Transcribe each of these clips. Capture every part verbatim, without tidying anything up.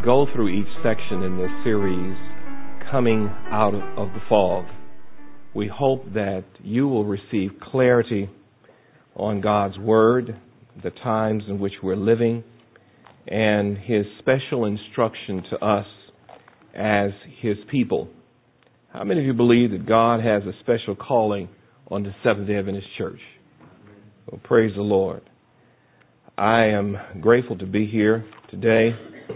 go through each section in this series, Coming Out of the Fog, we hope that you will receive clarity on God's Word, the times in which we're living, and His special instruction to us as His people. How many of you believe that God has a special calling on the Seventh-day Adventist Church? Well, praise the Lord. I am grateful to be here today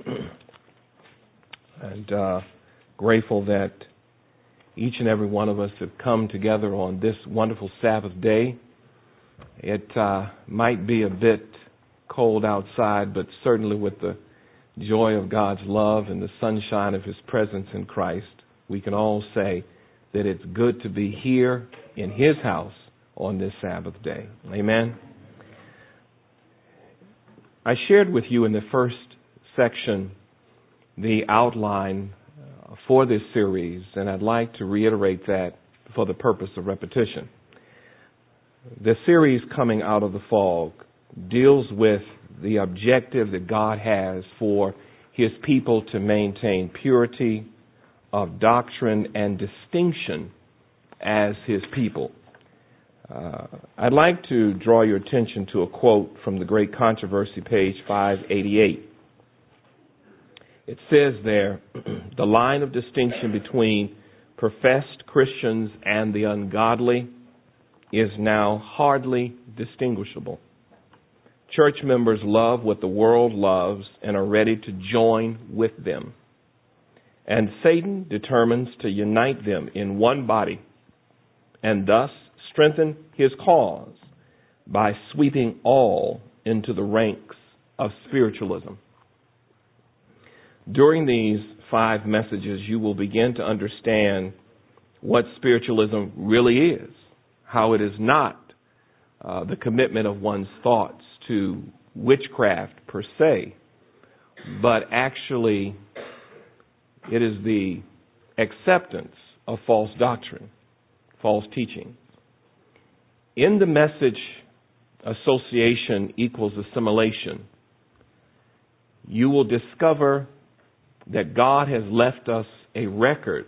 and uh, grateful that each and every one of us have come together on this wonderful Sabbath day. It uh, might be a bit cold outside, but certainly with the joy of God's love and the sunshine of His presence in Christ, we can all say that it's good to be here in His house on this Sabbath day. Amen. I shared with you in the first section the outline uh, for this series, and I'd like to reiterate that for the purpose of repetition. The series Coming Out of the Fog deals with the objective that God has for His people to maintain purity of doctrine and distinction as His people. Uh, I'd like to draw your attention to a quote from the Great Controversy, page five eighty-eight. It says there, the line of distinction between professed Christians and the ungodly is now hardly distinguishable. Church members love what the world loves and are ready to join with them. And Satan determines to unite them in one body and thus strengthen his cause by sweeping all into the ranks of spiritualism. During these five messages, you will begin to understand what spiritualism really is, how it is not uh, the commitment of one's thoughts to witchcraft per se, but actually it is the acceptance of false doctrine, false teaching. In the message, association equals assimilation, you will discover that God has left us a record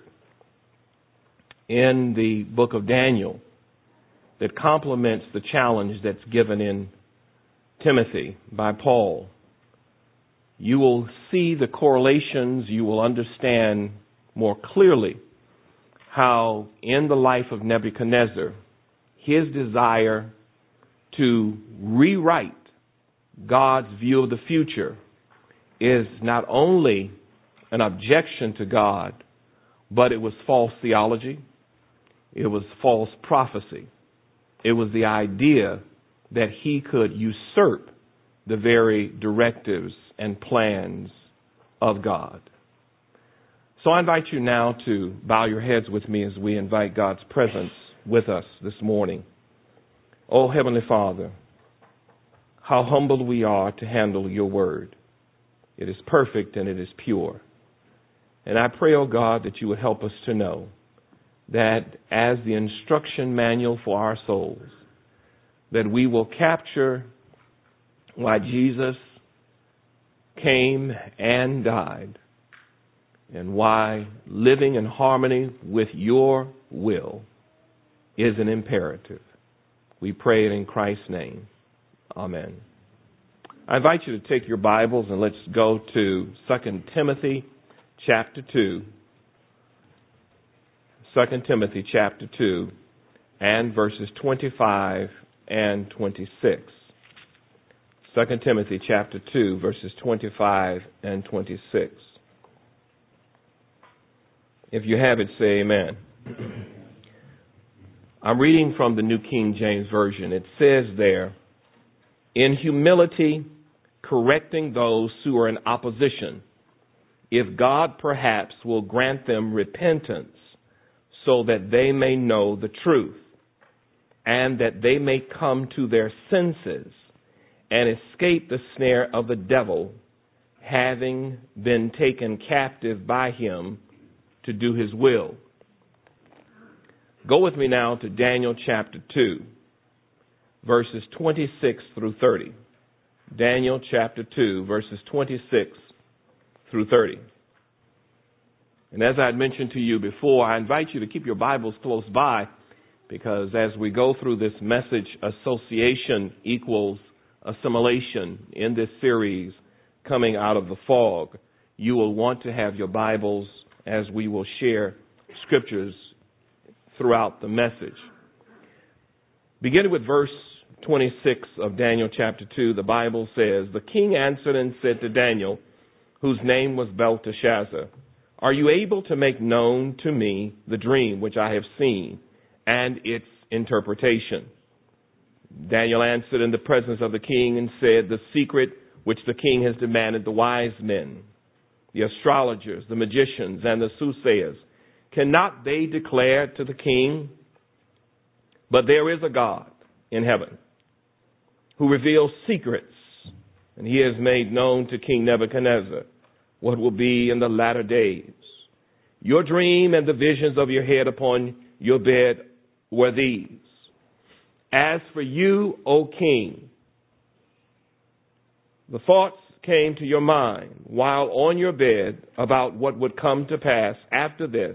in the book of Daniel that complements the challenge that's given in Timothy by Paul. You will see the correlations, you will understand more clearly how in the life of Nebuchadnezzar, his desire to rewrite God's view of the future is not only an objection to God, but it was false theology, it was false prophecy. It was the idea that he could usurp the very directives and plans of God. So I invite you now to bow your heads with me as we invite God's presence with us this morning. Oh, Heavenly Father, how humbled we are to handle your word. It is perfect and it is pure. And I pray, oh God, that you would help us to know that as the instruction manual for our souls, that we will capture why Jesus came and died and why living in harmony with your will is an imperative. We pray it in Christ's name. Amen. I invite you to take your Bibles and let's go to Second Timothy chapter two. Second Timothy chapter two and verses twenty-five and twenty-six. Second Timothy chapter two, verses twenty-five and twenty-six. If you have it, say amen. I'm reading from the New King James Version. It says there, in humility, correcting those who are in opposition, if God perhaps will grant them repentance so that they may know the truth and that they may come to their senses and escape the snare of the devil, having been taken captive by him to do his will. Go with me now to Daniel chapter two, verses twenty-six through thirty. Daniel chapter two, verses twenty-six through thirty. And as I had mentioned to you before, I invite you to keep your Bibles close by, because as we go through this message, association equals assimilation in this series coming out of the fog, you will want to have your Bibles as we will share scriptures throughout the message. Beginning with verse twenty-six of Daniel chapter two, the Bible says, "The king answered and said to Daniel, whose name was Belteshazzar, are you able to make known to me the dream which I have seen and its interpretation?" Daniel answered in the presence of the king and said, "The secret which the king has demanded, the wise men, the astrologers, the magicians, and the soothsayers, cannot they declare to the king? But there is a God in heaven who reveals secrets, and he has made known to King Nebuchadnezzar what will be in the latter days. Your dream and the visions of your head upon your bed were these. As for you, O king, the thoughts came to your mind while on your bed about what would come to pass after this.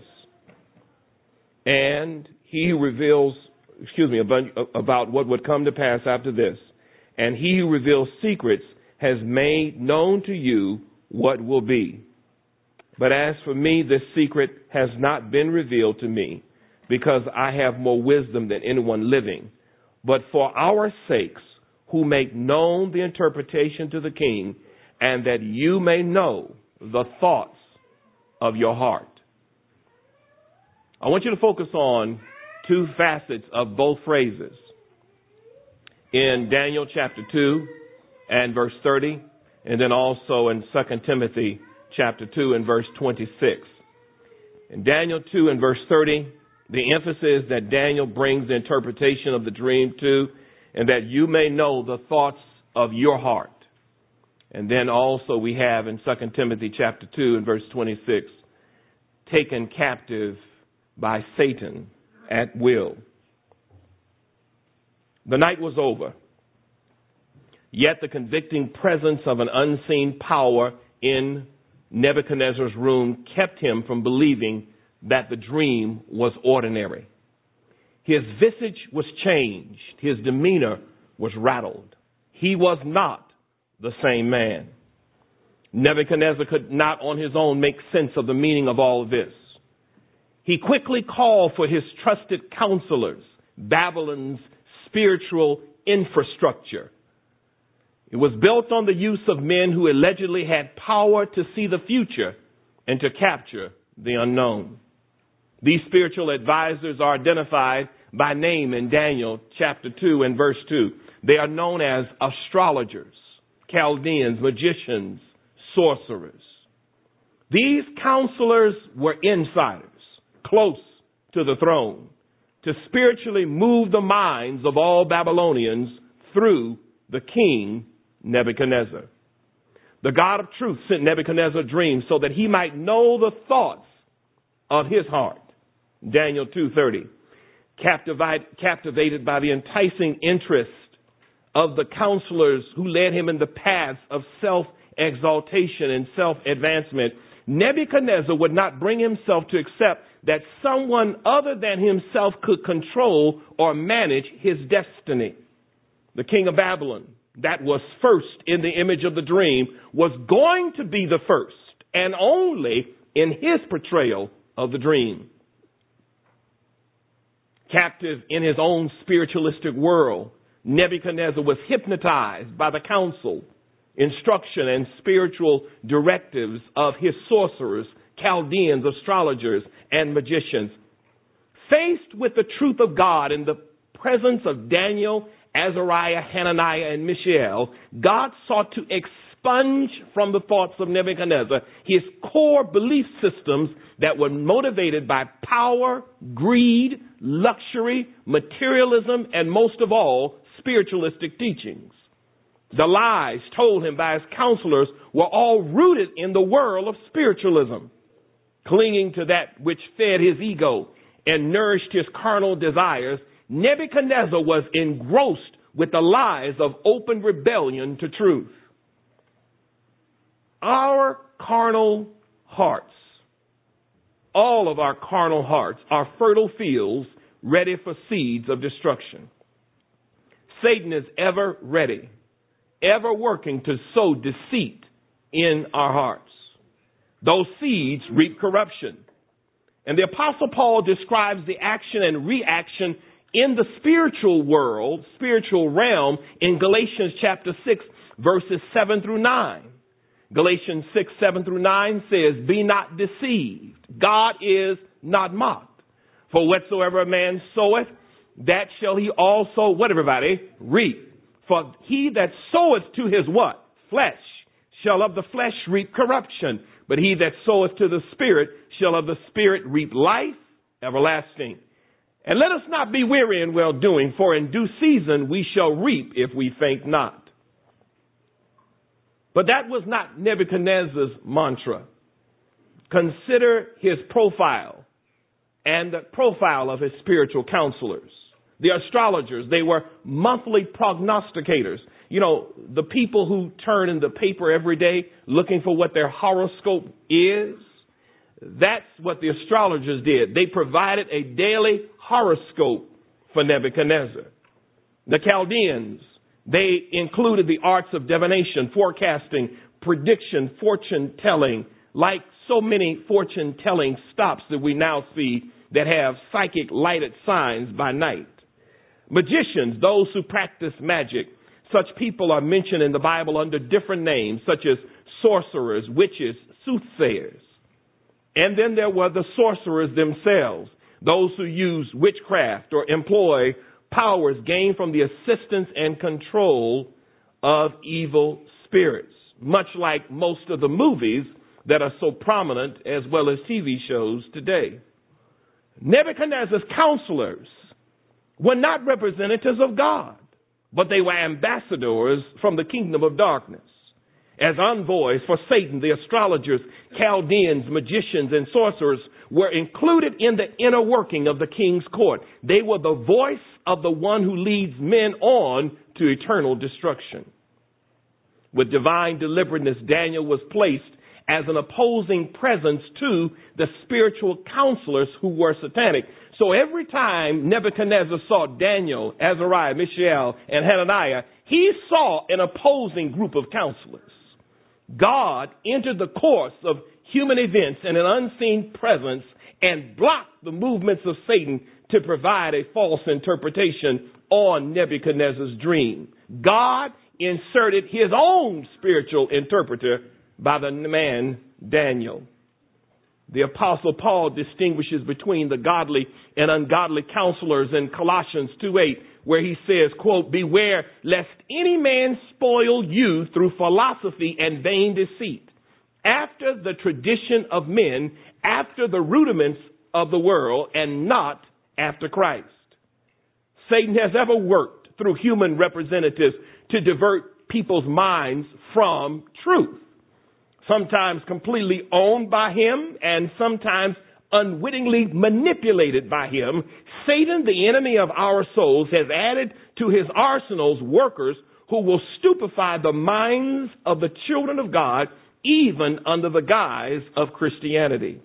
And he who reveals, excuse me, about, about what would come to pass after this. And he who reveals secrets has made known to you what will be. But as for me, this secret has not been revealed to me, because I have more wisdom than anyone living. But for our sakes, who make known the interpretation to the king, and that you may know the thoughts of your heart." I want you to focus on two facets of both phrases. In Daniel chapter two and verse thirty, and then also in Second Timothy chapter two and verse twenty-six. In Daniel two and verse thirty, the emphasis that Daniel brings the interpretation of the dream to, and that you may know the thoughts of your heart. And then also we have in Second Timothy chapter two and verse twenty-six, taken captive by Satan at will. The night was over, yet the convicting presence of an unseen power in Nebuchadnezzar's room kept him from believing that the dream was ordinary. His visage was changed. His demeanor was rattled. He was not the same man. Nebuchadnezzar could not on his own make sense of the meaning of all of this. He quickly called for his trusted counselors, Babylon's spiritual infrastructure. It was built on the use of men who allegedly had power to see the future and to capture the unknown. These spiritual advisors are identified by name in Daniel chapter two and verse two. They are known as astrologers, Chaldeans, magicians, sorcerers. These counselors were insiders, close to the throne, to spiritually move the minds of all Babylonians through the king Nebuchadnezzar. The God of truth sent Nebuchadnezzar a dream so that he might know the thoughts of his heart. Daniel two thirty. Captivate, captivated by the enticing interest of the counselors who led him in the paths of self-exaltation and self-advancement, Nebuchadnezzar would not bring himself to accept that someone other than himself could control or manage his destiny. The king of Babylon, that was first in the image of the dream, was going to be the first and only in his portrayal of the dream. Captive in his own spiritualistic world, Nebuchadnezzar was hypnotized by the counsel, instruction, and spiritual directives of his sorcerers, Chaldeans, astrologers, and magicians. Faced with the truth of God in the presence of Daniel, Azariah, Hananiah, and Mishael, God sought to expunge from the thoughts of Nebuchadnezzar his core belief systems that were motivated by power, greed, luxury, materialism, and most of all, spiritualistic teachings. The lies told him by his counselors were all rooted in the world of spiritualism. Clinging to that which fed his ego and nourished his carnal desires, Nebuchadnezzar was engrossed with the lies of open rebellion to truth. Our carnal hearts, all of our carnal hearts, are fertile fields ready for seeds of destruction. Satan is ever ready, ever working to sow deceit in our hearts. Those seeds reap corruption. And the Apostle Paul describes the action and reaction in the spiritual world, spiritual realm, in Galatians chapter six, verses seven through nine. Galatians six, seven through nine says, "Be not deceived. God is not mocked. For whatsoever a man soweth, that shall he also," what everybody? "Reap. For he that soweth to his" what? "Flesh, shall of the flesh reap corruption. But he that soweth to the Spirit shall of the Spirit reap life everlasting. And let us not be weary in well doing, for in due season we shall reap if we faint not." But that was not Nebuchadnezzar's mantra. Consider his profile and the profile of his spiritual counselors. The astrologers, they were monthly prognosticators. You know, the people who turn in the paper every day looking for what their horoscope is, that's what the astrologers did. They provided a daily horoscope for Nebuchadnezzar. The Chaldeans, they included the arts of divination, forecasting, prediction, fortune telling, like so many fortune telling stops that we now see that have psychic lighted signs by night. Magicians, those who practice magic. Such people are mentioned in the Bible under different names, such as sorcerers, witches, soothsayers. And then there were the sorcerers themselves, those who use witchcraft or employ powers gained from the assistance and control of evil spirits, much like most of the movies that are so prominent as well as T V shows today. Nebuchadnezzar's counselors were not representatives of God, but they were ambassadors from the kingdom of darkness. As envoys for Satan, the astrologers, Chaldeans, magicians, and sorcerers were included in the inner working of the king's court. They were the voice of the one who leads men on to eternal destruction. With divine deliberateness, Daniel was placed as an opposing presence to the spiritual counselors who were satanic. So every time Nebuchadnezzar saw Daniel, Azariah, Mishael, and Hananiah, he saw an opposing group of counselors. God entered the course of human events in an unseen presence and blocked the movements of Satan to provide a false interpretation on Nebuchadnezzar's dream. God inserted his own spiritual interpreter by the man Daniel. The Apostle Paul distinguishes between the godly and ungodly counselors in Colossians two eight, where he says, quote, "Beware lest any man spoil you through philosophy and vain deceit, after the tradition of men, after the rudiments of the world, and not after Christ." Satan has ever worked through human representatives to divert people's minds from truth. Sometimes completely owned by him and sometimes unwittingly manipulated by him. Satan, the enemy of our souls, has added to his arsenals workers who will stupefy the minds of the children of God, even under the guise of Christianity.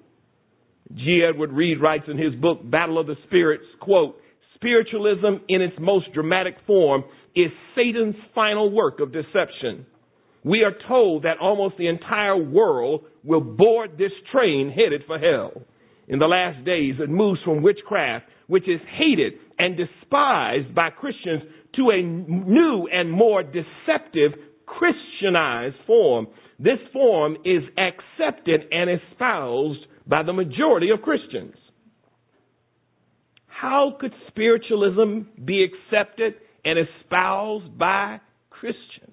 G. Edward Reed writes in his book, Battle of the Spirits, quote, "Spiritualism in its most dramatic form is Satan's final work of deception. We are told that almost the entire world will board this train headed for hell. In the last days, it moves from witchcraft, which is hated and despised by Christians, to a new and more deceptive Christianized form. This form is accepted and espoused by the majority of Christians." How could spiritualism be accepted and espoused by Christians?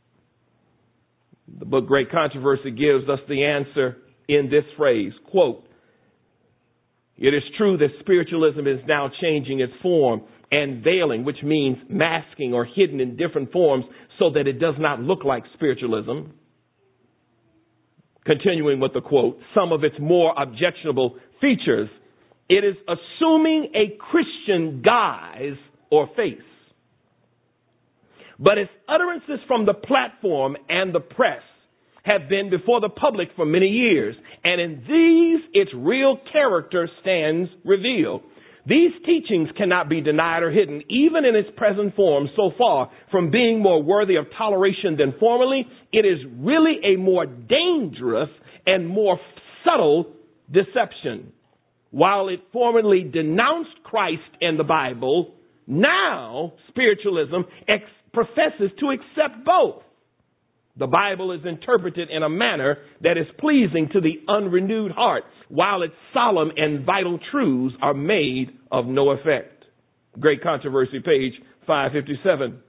The book Great Controversy gives us the answer in this phrase, quote, "It is true that spiritualism is now changing its form and veiling, which means masking or hidden in different forms so that it does not look like spiritualism." Continuing with the quote, "Some of its more objectionable features, it is assuming a Christian guise or face. But its utterances from the platform and the press have been before the public for many years, and in these its real character stands revealed. These teachings cannot be denied or hidden, even in its present form. So far from being more worthy of toleration than formerly, it is really a more dangerous and more subtle deception. While it formerly denounced Christ and the Bible, now spiritualism ex- professes to accept both. The Bible is interpreted in a manner that is pleasing to the unrenewed heart, while its solemn and vital truths are made of no effect. Great Controversy, page five fifty-seven.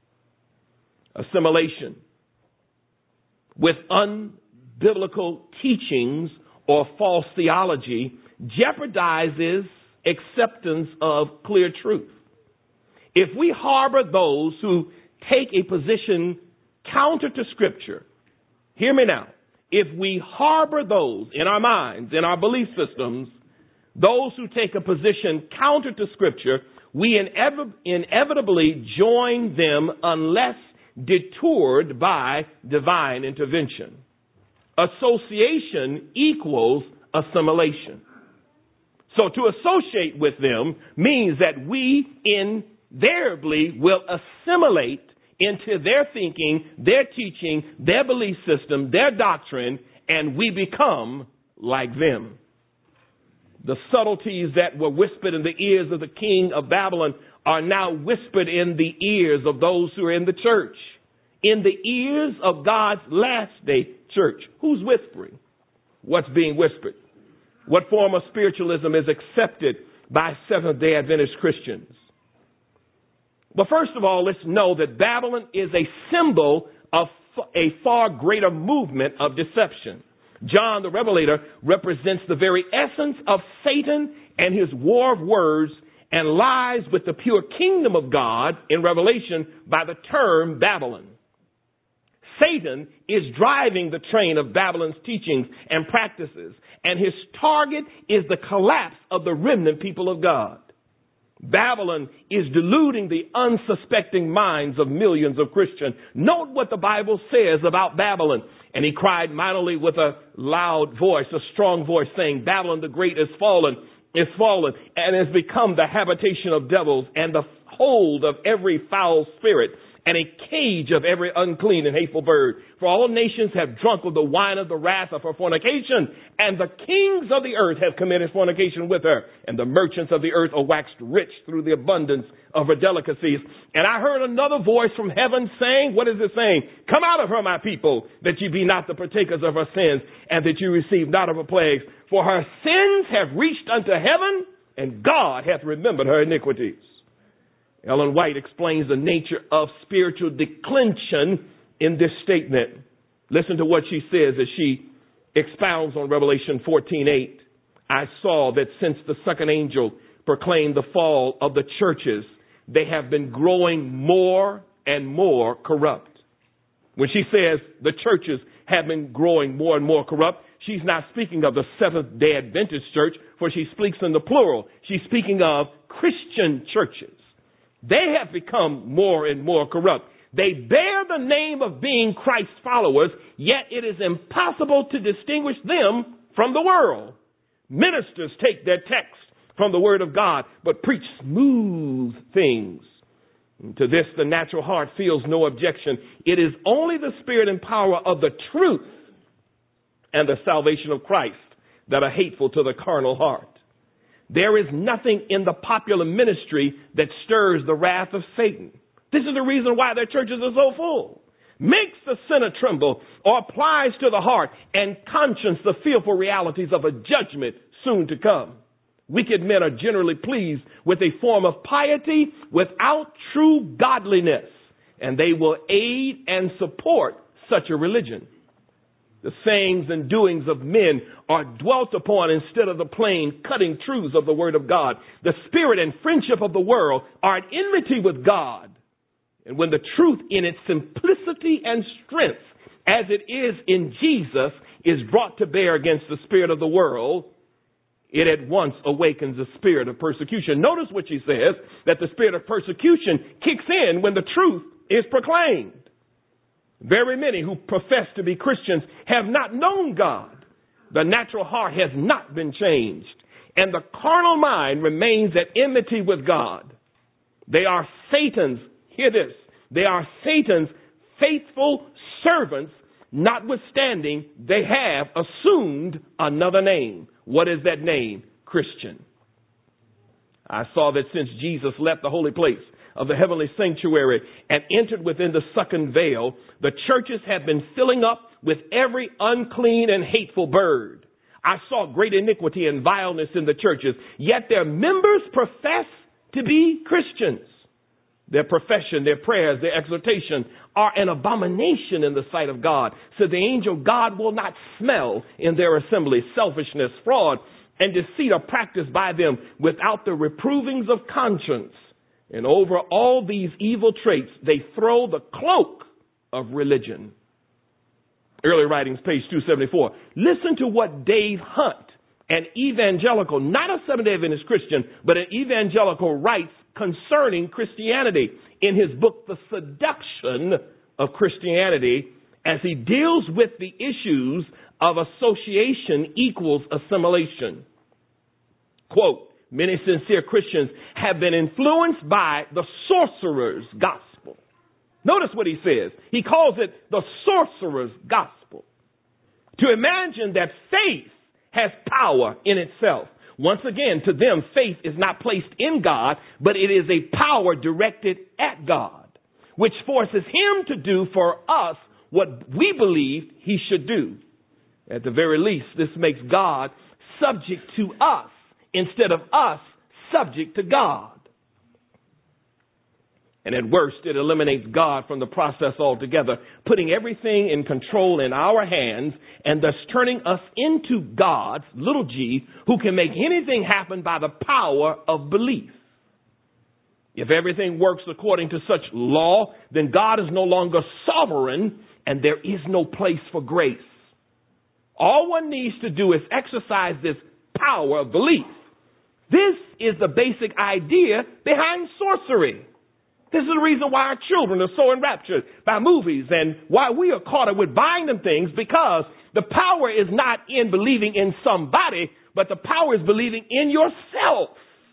Assimilation with unbiblical teachings or false theology jeopardizes acceptance of clear truth. If we harbor those who take a position counter to Scripture, hear me now, if we harbor those in our minds, in our belief systems, those who take a position counter to Scripture, we inev- inevitably join them unless detoured by divine intervention. Association equals assimilation. So to associate with them means that we invariably will assimilate into their thinking, their teaching, their belief system, their doctrine, and we become like them. The subtleties that were whispered in the ears of the king of Babylon are now whispered in the ears of those who are in the church, in the ears of God's last day church. Who's whispering? What's being whispered? What form of spiritualism is accepted by Seventh-day Adventist Christians? But first of all, let's know that Babylon is a symbol of a far greater movement of deception. John the Revelator represents the very essence of Satan and his war of words and lies with the pure kingdom of God in Revelation by the term Babylon. Satan is driving the train of Babylon's teachings and practices, and his target is the collapse of the remnant people of God. Babylon is deluding the unsuspecting minds of millions of Christians. Note what the Bible says about Babylon. And he cried mightily with a loud voice, a strong voice, saying, Babylon the great is fallen, is fallen, and has become the habitation of devils and the hold of every foul spirit, and a cage of every unclean and hateful bird. For all nations have drunk of the wine of the wrath of her fornication, and the kings of the earth have committed fornication with her, and the merchants of the earth are waxed rich through the abundance of her delicacies. And I heard another voice from heaven saying, what is it saying? Come out of her, my people, that ye be not the partakers of her sins, and that you receive not of her plagues. For her sins have reached unto heaven, and God hath remembered her iniquities. Ellen White explains the nature of spiritual declension in this statement. Listen to what she says as she expounds on Revelation fourteen eight. I saw that since the second angel proclaimed the fall of the churches, they have been growing more and more corrupt. When she says the churches have been growing more and more corrupt, she's not speaking of the Seventh-day Adventist church, for she speaks in the plural. She's speaking of Christian churches. They have become more and more corrupt. They bear the name of being Christ's followers, yet it is impossible to distinguish them from the world. Ministers take their text from the Word of God, but preach smooth things. To this, the natural heart feels no objection. It is only the spirit and power of the truth and the salvation of Christ that are hateful to the carnal heart. There is nothing in the popular ministry that stirs the wrath of Satan. This is the reason why their churches are so full. Makes the sinner tremble or applies to the heart and conscience the fearful realities of a judgment soon to come. Wicked men are generally pleased with a form of piety without true godliness, and they will aid and support such a religion. The sayings and doings of men are dwelt upon instead of the plain, cutting truths of the Word of God. The spirit and friendship of the world are at enmity with God. And when the truth in its simplicity and strength, as it is in Jesus, is brought to bear against the spirit of the world, it at once awakens the spirit of persecution. Notice what she says, that the spirit of persecution kicks in when the truth is proclaimed. Very many who profess to be Christians have not known God. The natural heart has not been changed, and the carnal mind remains at enmity with God. They are Satan's, hear this, they are Satan's faithful servants, notwithstanding they have assumed another name. What is that name? Christian. I saw that since Jesus left the holy place of the heavenly sanctuary and entered within the sunken veil, the churches have been filling up with every unclean and hateful bird. I saw great iniquity and vileness in the churches, yet their members profess to be Christians. Their profession, their prayers, their exhortation are an abomination in the sight of God. So the angel God will not smell in their assembly. Selfishness, fraud, and deceit are practiced by them without the reprovings of conscience. And over all these evil traits, they throw the cloak of religion. Early writings, page two seventy-four. Listen to what Dave Hunt, an evangelical, not a Seventh-day Adventist Christian, but an evangelical, writes concerning Christianity in his book, The Seduction of Christianity, as he deals with the issues of association equals assimilation. Quote, many sincere Christians have been influenced by the sorcerer's gospel. Notice what he says. He calls it the sorcerer's gospel. To imagine that faith has power in itself. Once again, to them, faith is not placed in God, but it is a power directed at God, which forces him to do for us what we believe he should do. At the very least, this makes God subject to us instead of us subject to God. And at worst, it eliminates God from the process altogether, putting everything in control in our hands and thus turning us into gods, little g, who can make anything happen by the power of belief. If everything works according to such law, then God is no longer sovereign and there is no place for grace. All one needs to do is exercise this power of belief. This is the basic idea behind sorcery. This is the reason why our children are so enraptured by movies and why we are caught up with buying them things, because the power is not in believing in somebody, but the power is believing in yourself.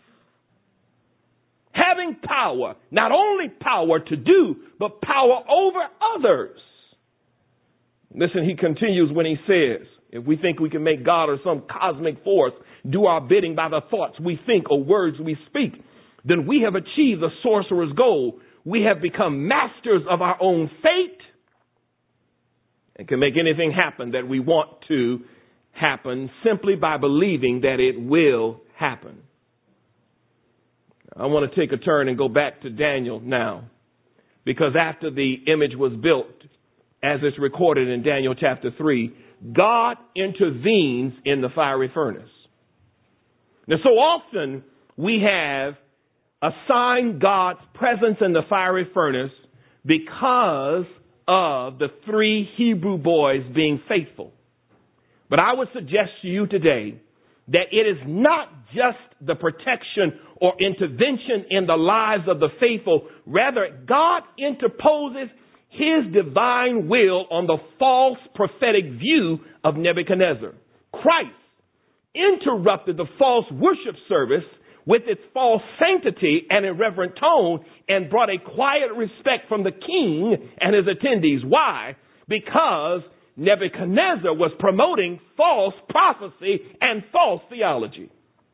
Having power, not only power to do, but power over others. Listen, he continues when he says, if we think we can make God or some cosmic force do our bidding by the thoughts we think or words we speak, then we have achieved the sorcerer's goal. We have become masters of our own fate and can make anything happen that we want to happen simply by believing that it will happen. I want to take a turn and go back to Daniel now, because after the image was built, as it's recorded in Daniel chapter three, God intervenes in the fiery furnace. Now, so often we have assigned God's presence in the fiery furnace because of the three Hebrew boys being faithful. But I would suggest to you today that it is not just the protection or intervention in the lives of the faithful. Rather, God interposes his divine will on the false prophetic view of Nebuchadnezzar. Christ interrupted the false worship service with its false sanctity and irreverent tone and brought a quiet respect from the king and his attendees. Why? Because Nebuchadnezzar was promoting false prophecy and false theology.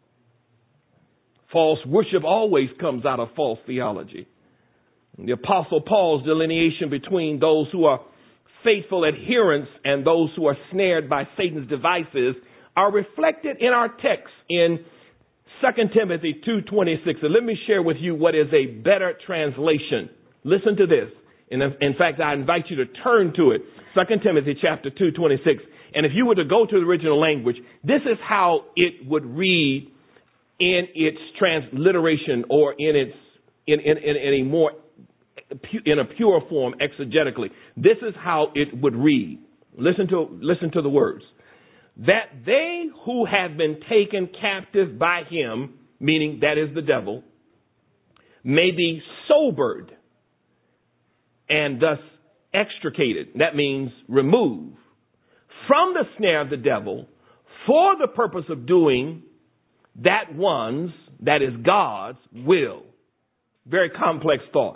False worship always comes out of false theology. The Apostle Paul's delineation between those who are faithful adherents and those who are snared by Satan's devices are reflected in our text in Second Timothy two twenty-six. And let me share with you what is a better translation. Listen to this. And in fact, I invite you to turn to it. Second Timothy chapter two twenty-six. And if you were to go to the original language, this is how it would read in its transliteration, or in its in, in, in, in a more in a pure form exegetically. This is how it would read. Listen to listen to the words. That they who have been taken captive by him, meaning that is the devil, may be sobered and thus extricated. That means remove from the snare of the devil for the purpose of doing that one's, that is God's will. Very complex thought.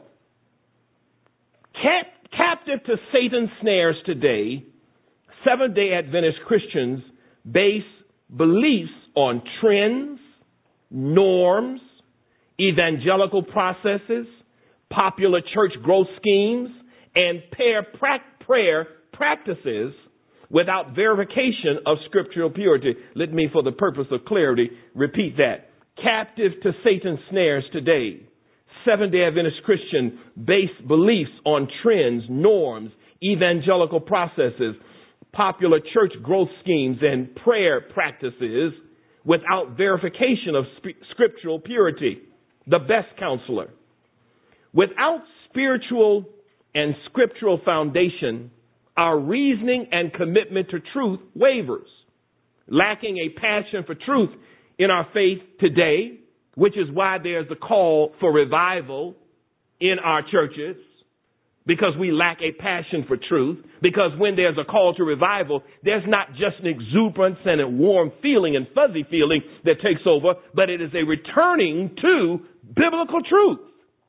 Cap- captive to Satan's snares today, Seventh-day Adventist Christians base beliefs on trends, norms, evangelical processes, popular church growth schemes, and prayer practices without verification of scriptural purity. Let me, for the purpose of clarity, repeat that. Captive to Satan's snares today, Seventh-day Adventist Christian base beliefs on trends, norms, evangelical processes, popular church growth schemes, and prayer practices without verification of sp- scriptural purity. The best counselor. Without spiritual and scriptural foundation, our reasoning and commitment to truth wavers. Lacking a passion for truth in our faith today, which is why there's a call for revival in our churches, because we lack a passion for truth. Because when there's a call to revival, there's not just an exuberance and a warm feeling and fuzzy feeling that takes over, but it is a returning to biblical truth.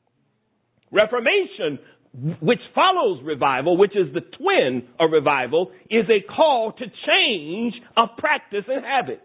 Reformation, which follows revival, which is the twin of revival, is a call to change of practice and habit.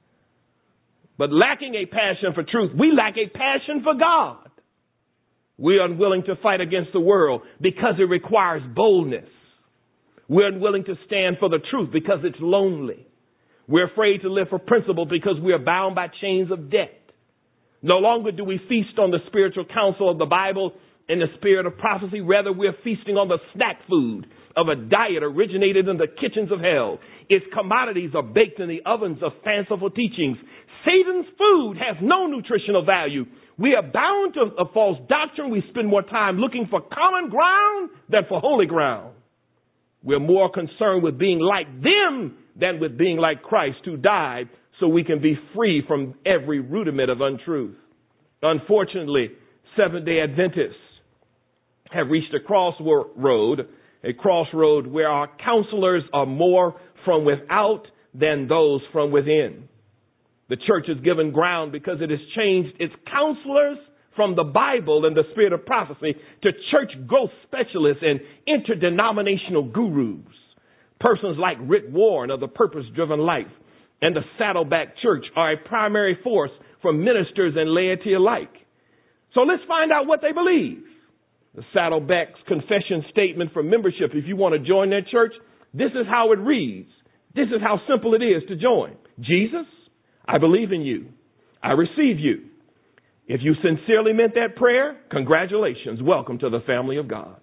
But lacking a passion for truth, we lack a passion for God. We're unwilling to fight against the world because it requires boldness. We're unwilling to stand for the truth because it's lonely. We're afraid to live for principle because we are bound by chains of debt. No longer do we feast on the spiritual counsel of the Bible in the spirit of prophecy. Rather, we're feasting on the snack food of a diet originated in the kitchens of hell. Its commodities are baked in the ovens of fanciful teachings. Satan's food has no nutritional value. We are bound to a false doctrine. We spend more time looking for common ground than for holy ground. We're more concerned with being like them than with being like Christ, who died so we can be free from every rudiment of untruth. Unfortunately, Seventh-day Adventists have reached a crossroad, a crossroad where our counselors are more from without than those from within. The church is given ground because it has changed its counselors from the Bible and the spirit of prophecy to church growth specialists and interdenominational gurus. Persons like Rick Warren of the Purpose Driven Life and the Saddleback Church are a primary force for ministers and laity alike. So let's find out what they believe. The Saddleback's confession statement for membership, if you want to join that church, this is how it reads. This is how simple it is to join. Jesus, I believe in you. I receive you. If you sincerely meant that prayer, congratulations. Welcome to the family of God.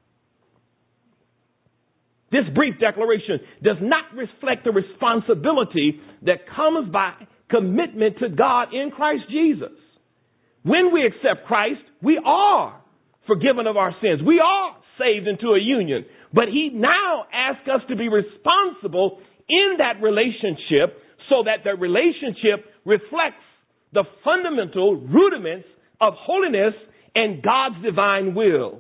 This brief declaration does not reflect the responsibility that comes by commitment to God in Christ Jesus. When we accept Christ, we are forgiven of our sins. We are saved into a union. But he now asks us to be responsible in that relationship so that the relationship reflects the fundamental rudiments of holiness and God's divine will.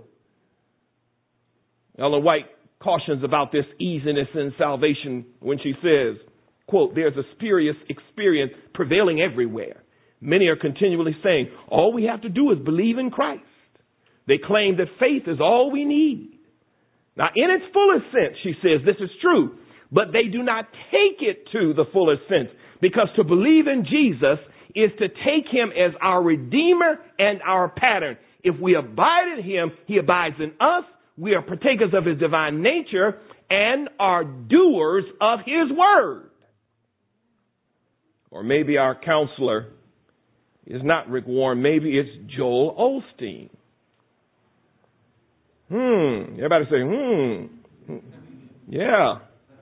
Ellen White cautions about this easiness in salvation when she says, quote, there's a spurious experience prevailing everywhere. Many are continually saying, all we have to do is believe in Christ. They claim that faith is all we need. Now, in its fullest sense, she says, this is true, but they do not take it to the fullest sense, because to believe in Jesus is to take him as our Redeemer and our pattern. If we abide in him, he abides in us. We are partakers of his divine nature and are doers of his word. Or maybe our counselor is not Rick Warren. Maybe it's Joel Osteen. Hmm. Everybody say, hmm. Yeah.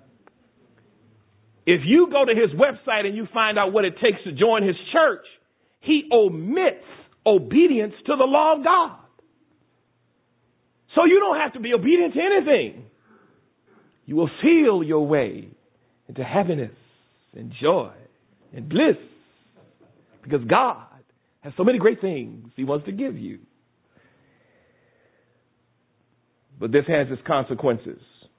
If you go to his website and you find out what it takes to join his church, he omits obedience to the law of God. So you don't have to be obedient to anything. You will feel your way into happiness and joy and bliss because God has so many great things he wants to give you. But this has its consequences,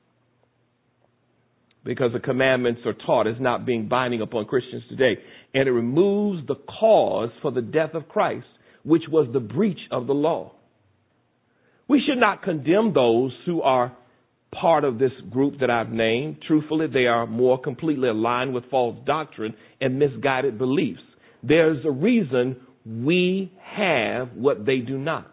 because the commandments are taught as not being binding upon Christians today. And it removes the cause for the death of Christ, which was the breach of the law. We should not condemn those who are part of this group that I've named. Truthfully, they are more completely aligned with false doctrine and misguided beliefs. There's a reason we have what they do not.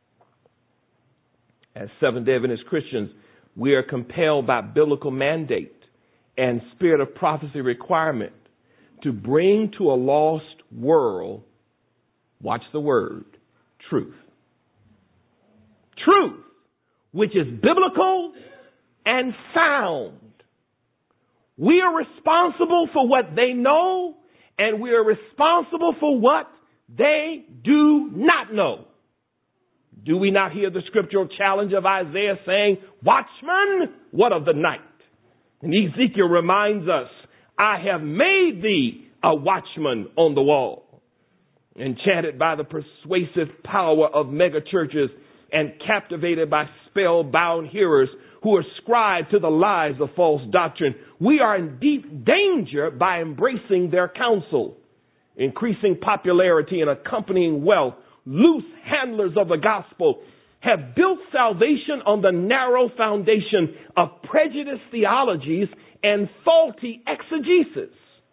As Seventh-day Adventist Christians, we are compelled by biblical mandate and spirit of prophecy requirement to bring to a lost world, watch the word, truth. Truth, which is biblical and sound. We are responsible for what they know, and we are responsible for what they do not know. Do we not hear the scriptural challenge of Isaiah saying, "Watchman, what of the night?" And Ezekiel reminds us, "I have made thee a watchman on the wall." Enchanted by the persuasive power of mega churches and captivated by spellbound hearers who ascribe to the lies of false doctrine, we are in deep danger by embracing their counsel. Increasing popularity and accompanying wealth, loose handlers of the gospel have built salvation on the narrow foundation of prejudiced theologies and faulty exegesis.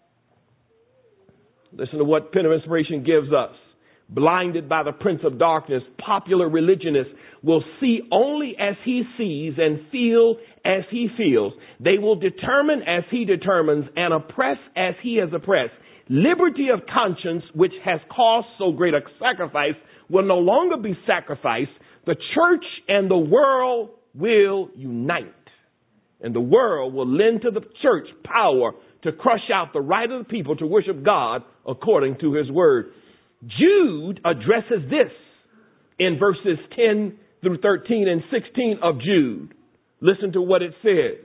Listen to what Pen of Inspiration gives us. Blinded by the prince of darkness, popular religionists will see only as he sees and feel as he feels. They will determine as he determines and oppress as he has oppressed. Liberty of conscience, which has cost so great a sacrifice, will no longer be sacrificed. The church and the world will unite. And the world will lend to the church power to crush out the right of the people to worship God according to his word. Jude addresses this in verses ten through thirteen and sixteen of Jude. Listen to what it says.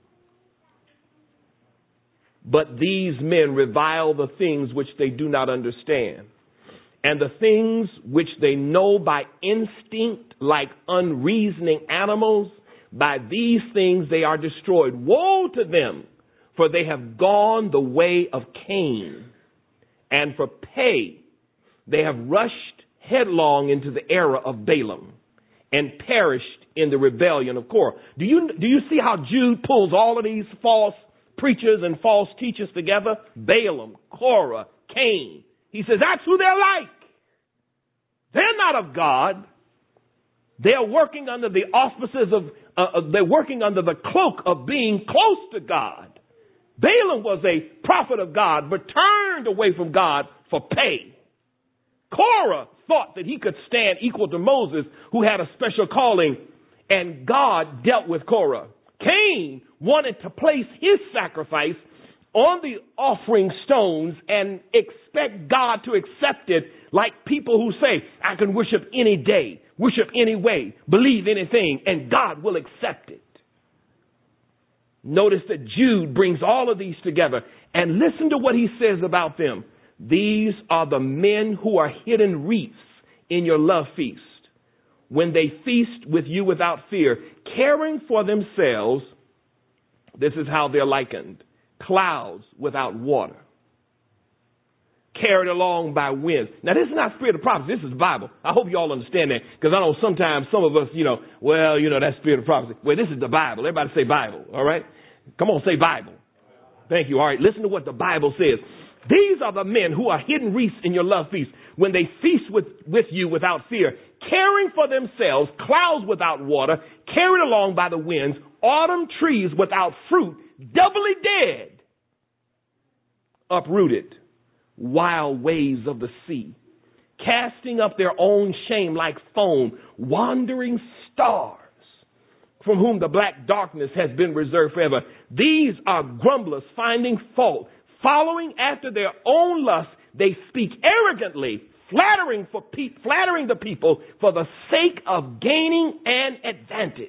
But these men revile the things which they do not understand, and the things which they know by instinct, like unreasoning animals. By these things they are destroyed. Woe to them, for they have gone the way of Cain, and for pay they have rushed headlong into the error of Balaam and perished in the rebellion of Korah. Do you, do you see how Jude pulls all of these false preachers and false teachers together? Balaam, Korah, Cain. He says that's who they're like. They're not of God. They're working under the auspices of, uh, they're working under the cloak of being close to God. Balaam was a prophet of God, but turned away from God for pay. Korah thought that he could stand equal to Moses, who had a special calling, and God dealt with Korah. Cain wanted to place his sacrifice on the offering stones and expect God to accept it, like people who say, I can worship any day, worship any way, believe anything, and God will accept it. Notice that Jude brings all of these together, and listen to what he says about them. These are the men who are hidden wreaths in your love feast, when they feast with you without fear, caring for themselves. This is how they're likened. Clouds without water, carried along by winds. Now, this is not spirit of prophecy. This is the Bible. I hope you all understand that, because I know sometimes some of us, you know, well, you know, that's spirit of prophecy. Well, this is the Bible. Everybody say Bible. All right. Come on, say Bible. Thank you. All right. Listen to what the Bible says. These are the men who are hidden wreaths in your love feast, when they feast with, with you without fear, caring for themselves, clouds without water, carried along by the winds, autumn trees without fruit, doubly dead, uprooted, wild waves of the sea, casting up their own shame like foam, wandering stars, from whom the black darkness has been reserved forever. These are grumblers, finding fault, following after their own lust. They speak arrogantly, flattering for pe- flattering the people for the sake of gaining an advantage.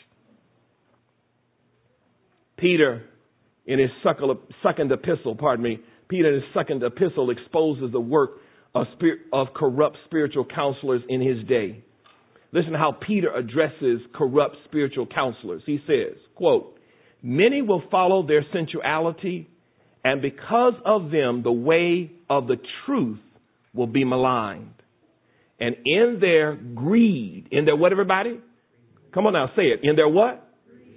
Peter, in his second epistle, pardon me, Peter in his second epistle exposes the work of, spirit, of corrupt spiritual counselors in his day. Listen to how Peter addresses corrupt spiritual counselors. He says, quote, many will follow their sensuality, and because of them, the way of the truth will be maligned. And in their greed, in their what, everybody? Come on now, say it. In their what?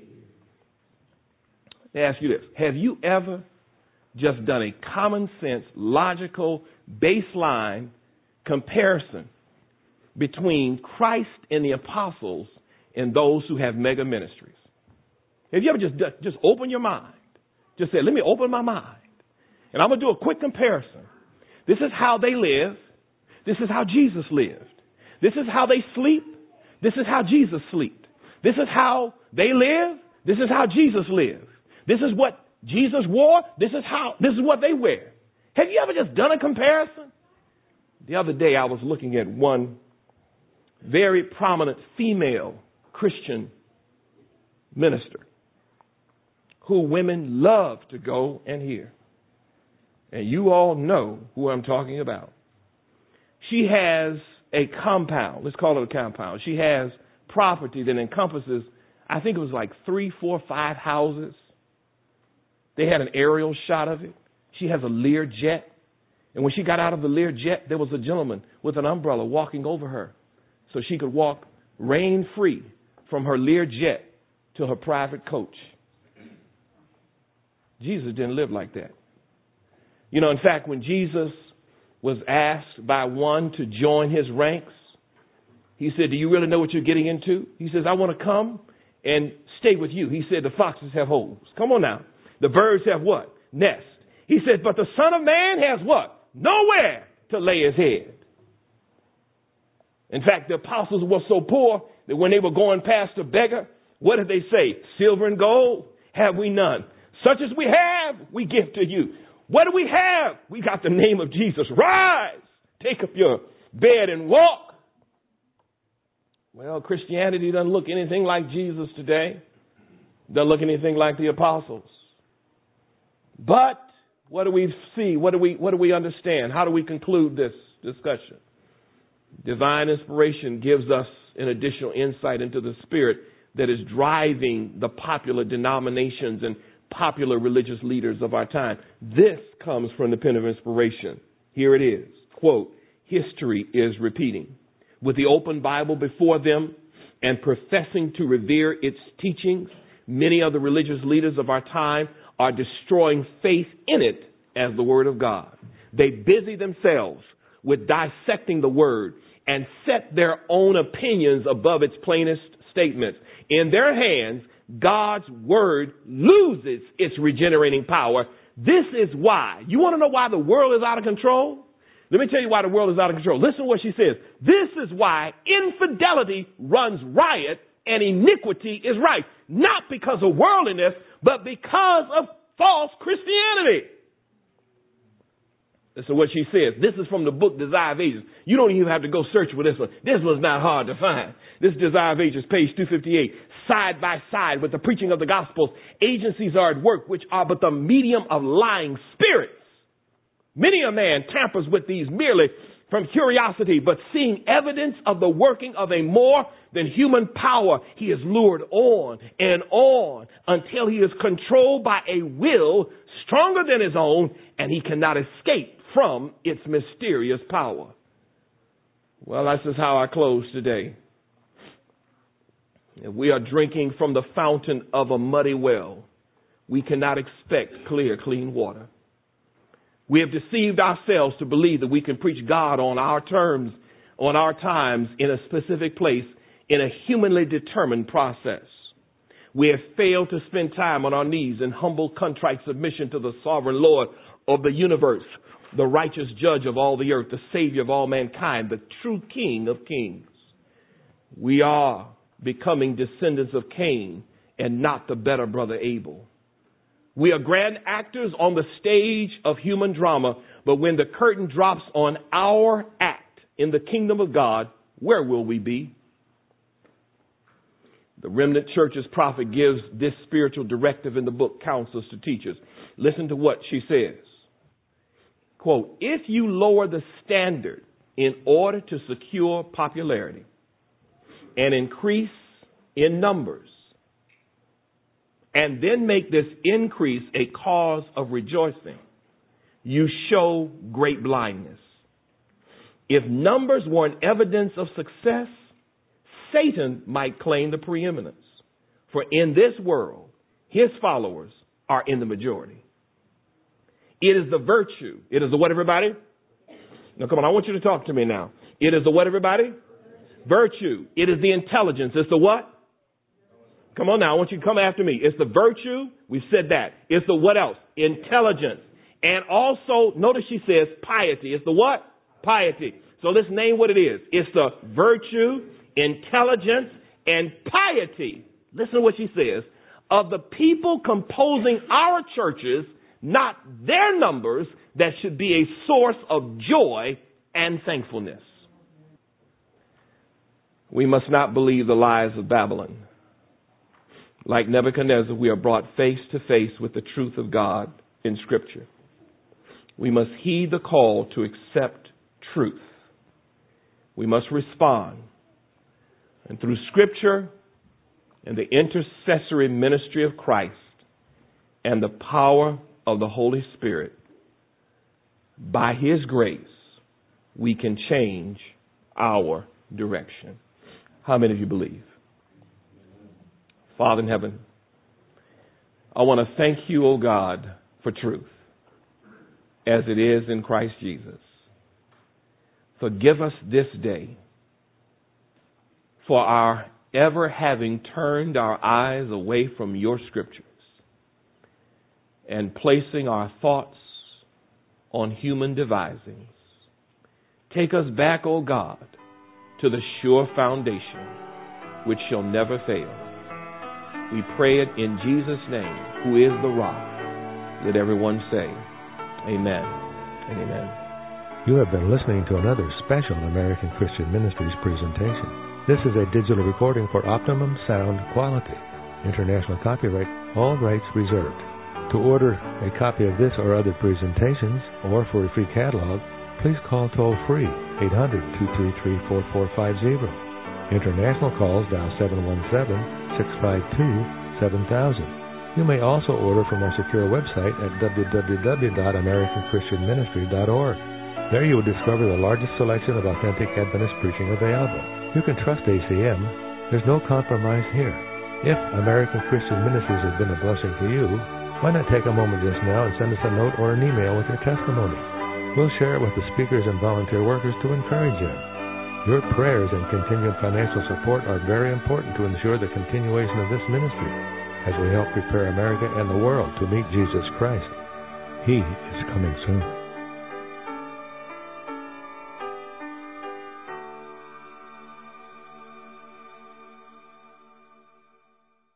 Let me ask you this. Have you ever just done a common sense, logical, baseline comparison between Christ and the apostles and those who have mega ministries? Have you ever just, just open your mind? Just say, let me open my mind. And I'm going to do a quick comparison. This is how they live. This is how Jesus lived. This is how they sleep. This is how Jesus slept. This is how they live. This is how Jesus lived. This is what Jesus wore. This is how, this is what they wear. Have you ever just done a comparison? The other day I was looking at one very prominent female Christian minister who women love to go and hear. And you all know who I'm talking about. She has a compound. Let's call it a compound. She has property that encompasses, I think it was like three, four, five houses. They had an aerial shot of it. She has a Lear jet. And when she got out of the Lear jet, there was a gentleman with an umbrella walking over her so she could walk rain-free from her Lear jet to her private coach. Jesus didn't live like that. You know, in fact, when Jesus was asked by one to join his ranks, he said, do you really know what you're getting into? He says, I want to come and stay with you. He said, the foxes have holes. Come on now. The birds have what? Nests. He said, but the Son of Man has what? Nowhere to lay his head. In fact, the apostles were so poor that when they were going past a beggar, what did they say? Silver and gold have we none. Such as we have, we give to you. What do we have? We got the name of Jesus. Rise, take up your bed and walk. Well, Christianity doesn't look anything like Jesus today. Doesn't look anything like the apostles. But what do we see? What do we, what do we understand? How do we conclude this discussion? Divine inspiration gives us an additional insight into the spirit that is driving the popular denominations and popular religious leaders of our time. This comes from the pen of inspiration. Here it is. Quote, history is repeating. With the open Bible before them and professing to revere its teachings, many of the religious leaders of our time are destroying faith in it as the Word of God. They busy themselves with dissecting the Word and set their own opinions above its plainest statements. In their hands, God's Word loses its regenerating power. This is why. You want to know why the world is out of control? Let me tell you why the world is out of control. Listen to what she says. This is why infidelity runs riot and iniquity is rife. Not because of worldliness, but because of false Christianity. Listen to what she says. This is from the book Desire of Ages. You don't even have to go search for this one. This one's not hard to find. This Desire of Ages, page two fifty-eight. Side by side with the preaching of the gospel, agencies are at work which are but the medium of lying spirits. Many a man tampers with these merely from curiosity, but seeing evidence of the working of a more than human power, he is lured on and on until he is controlled by a will stronger than his own, and he cannot escape from its mysterious power. Well, this is how I close today. If we are drinking from the fountain of a muddy well, we cannot expect clear, clean water. We have deceived ourselves to believe that we can preach God on our terms, on our times, in a specific place, in a humanly determined process. We have failed to spend time on our knees in humble, contrite submission to the sovereign Lord of the universe, the righteous judge of all the earth, the Savior of all mankind, the true King of kings. We are becoming descendants of Cain and not the better brother Abel. We are grand actors on the stage of human drama, but when the curtain drops on our act in the kingdom of God, where will we be? The Remnant Church's prophet gives this spiritual directive in the book Counsels to Teachers. Listen to what she says. Quote, if you lower the standard in order to secure popularity and increase in numbers, and then make this increase a cause of rejoicing, you show great blindness. If numbers were an evidence of success, Satan might claim the preeminence. For in this world, his followers are in the majority. It is the virtue. It is the what, everybody? Now, come on, I want you to talk to me now. It is the what, everybody? Virtue. It is the intelligence. It's the what? Come on now, I want you to come after me. It's the virtue. We've said that. It's the what else? Intelligence. And also, notice she says piety. It's the what? Piety. So let's name what it is. It's the virtue, intelligence, and piety. Listen to what she says. Of the people composing our churches, not their numbers, that should be a source of joy and thankfulness. We must not believe the lies of Babylon. Like Nebuchadnezzar, we are brought face to face with the truth of God in Scripture. We must heed the call to accept truth. We must respond. And through Scripture and the intercessory ministry of Christ and the power of the Holy Spirit, by His grace, we can change our direction. How many of you believe? Father in heaven, I want to thank you, O God, for truth, as it is in Christ Jesus. Forgive us this day for our ever having turned our eyes away from your Scriptures and placing our thoughts on human devisings. Take us back, O God, to the sure foundation which shall never fail. We pray it in Jesus' name, who is the rock. Let everyone say, amen and amen. You have been listening to another special American Christian Ministries presentation. This is a digital recording for optimum sound quality. International copyright, all rights reserved. To order a copy of this or other presentations, or for a free catalog, please call toll-free eight hundred, two three three, four four five zero. International calls dial seven one seven, six five two, seven thousand. You may also order from our secure website at w w w dot american christian ministry dot org. There you will discover the largest selection of authentic Adventist preaching available. You can trust A C M. There's no compromise here. If American Christian Ministries has been a blessing to you, why not take a moment just now and send us a note or an email with your testimony? We'll share it with the speakers and volunteer workers to encourage them. Your prayers and continued financial support are very important to ensure the continuation of this ministry as we help prepare America and the world to meet Jesus Christ. He is coming soon.